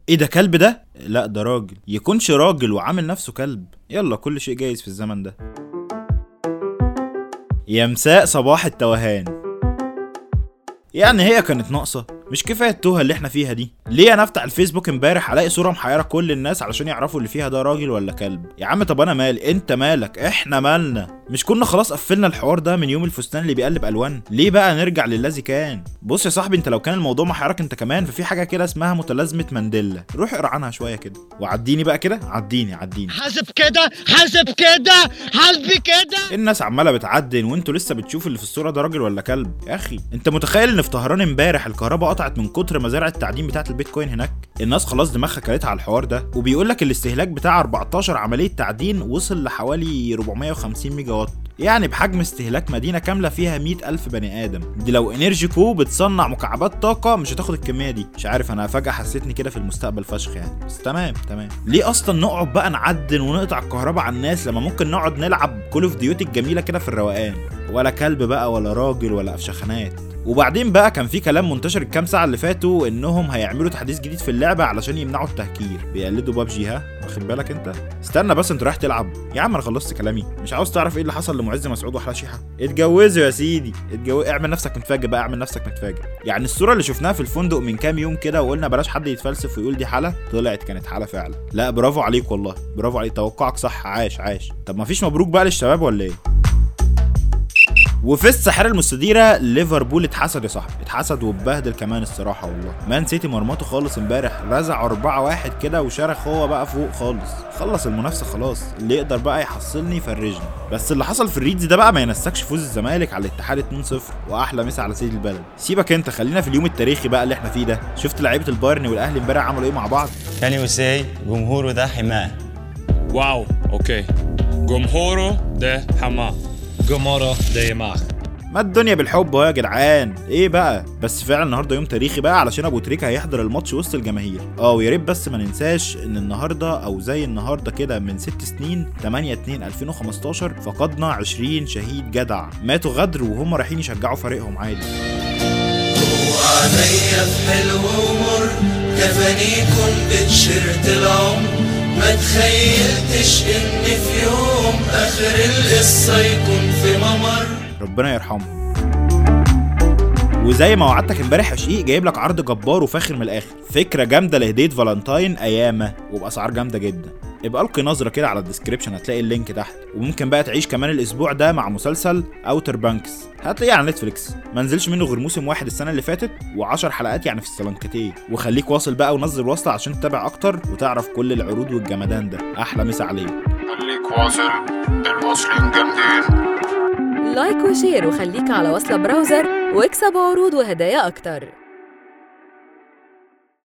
ايه ده كلب ده؟ لا ده راجل، يكونش راجل وعامل نفسه كلب. يلا كل شيء جايز في الزمن ده. يا مساء صباح التوهان. يعني هي كانت ناقصه؟ مش كفايه التوهه اللي احنا فيها دي؟ ليه انا افتح الفيسبوك امبارح الاقي صوره محيره كل الناس علشان يعرفوا اللي فيها ده راجل ولا كلب؟ يا عم طب انا مالي، انت مالك، احنا مالنا؟ مش كنا خلاص قفلنا الحوار ده من يوم الفستان اللي بيقلب الوان؟ ليه بقى نرجع للذي كان؟ بص يا صاحبي، انت لو كان الموضوع محيرك انت كمان، ففي حاجه كده اسمها متلازمه مانديلا، روح اقرا عنها شويه كده وعديني بقى كده، عديني حاسب كده حاسب كده. الناس عماله بتعدن وانتوا لسه بتشوفوا اللي في الصوره ده راجل ولا كلب. يا اخي انت متخيل ان في طهران امبارح الكهرباء قطعت من كتر مزارع التعدين بتاعه البيتكوين هناك؟ الناس خلاص دماغها كلتها على الحوار ده، وبيقول لك الاستهلاك بتاع 14 عمليه تعدين وصل لحوالي 450 ميجا وات، يعني بحجم استهلاك مدينه كامله فيها 100,000 بني ادم. دي لو انرجي كو بتصنع مكعبات طاقه مش هتاخد الكميه دي. مش عارف، انا فجاه حسيتني كده في المستقبل فشخ يعني، بس تمام. ليه اصلا نقعد بقى نعدن ونقطع الكهرباء على الناس لما ممكن نقعد نلعب كول اوف ديوتي الجميله كده في الروقان؟ ولا كلب بقى ولا راجل ولا افشخانات. وبعدين بقى كان في كلام منتشر الكام ساعه اللي فاتوا انهم هيعملوا تحديث جديد في اللعبه علشان يمنعوا التهكير، بيقلدوا بابجي. ها واخد بالك انت؟ استنى بس، انت رايح تلعب يا عم؟ انا خلصت كلامي. مش عاوز تعرف ايه اللي حصل لمعز مسعود وحلا شيحه؟ اتجوزوا يا سيدي، اعمل نفسك متفاجئ بقى، اعمل نفسك متفاجئ. يعني الصوره اللي شفناها في الفندق من كام يوم كده وقلنا بلاش حد يتفلسف ويقول دي حلا، طلعت كانت حلا فعلا. لا برافو عليك والله، برافو عليك، توقعك صح، عاش. طب ما فيش مبروك بقى للشباب ولا ايه؟ وفي الساحره المستديره ليفربول اتحسد يا صاحبي، اتحسد واتبهدل كمان الصراحه والله. مان سيتي مرمطه خالص امبارح، رزع 4-1 كده وشرخ هو بقى فوق خالص، خلص المنافسه خلاص، اللي يقدر بقى يحصلني يفرجني. بس اللي حصل في الريدز ده بقى ما ينسكش فوز الزمالك على الاتحاد 2-0 واحلى مسا على سيد البلد. سيبك انت، خلينا في اليوم التاريخي بقى اللي احنا فيه ده. شفت لعيبه البايرن والاهلي امبارح عملوا ايه مع بعض؟ كان يوسي جمهوره ده حماه. واو اوكي، جمهوره ده حماه، جمهوره ده يماخ. ما الدنيا بالحب اهو يا جدعان، ايه بقى؟ بس فعلا النهارده يوم تاريخي بقى علشان ابو تريكه هيحضر الماتش وسط الجماهير. ويا ريت بس ما ننساش ان النهارده او زي النهارده كده من 6 سنين 8/2/2015 فقدنا 20 شهيد جدع ماتوا غدر وهم رايحين يشجعوا فريقهم عادي. وعليا بحلو ومر كفانيكم بتشرت العمر، ما تخيلتش ان في يوم اخر القصه يكون في ممر. ربنا يرحمه. وزي ما وعدتك امبارح يا شقيق، جايب لك عرض جبار وفاخر من الاخر، فكره جامده لهديه فالنتاين ايامه وباسعار جامده جدا. ابقى القي نظره كده على الديسكريبشن هتلاقي اللينك تحت. وممكن بقى تعيش كمان الاسبوع ده مع مسلسل اوتر بانكس، هتلاقيه على نتفليكس، ما نزلش منه غير موسم واحد السنه اللي فاتت و10 حلقات يعني في السلنكتين. وخليك واصل بقى ونزل وصله عشان تتابع اكتر وتعرف كل العروض والجمدان ده. احلى مسا عليك، خليك واصل، الواصلين جامدين. لايك وشير وخليك على وصلة براوزر واكسب عروض وهدايا اكتر.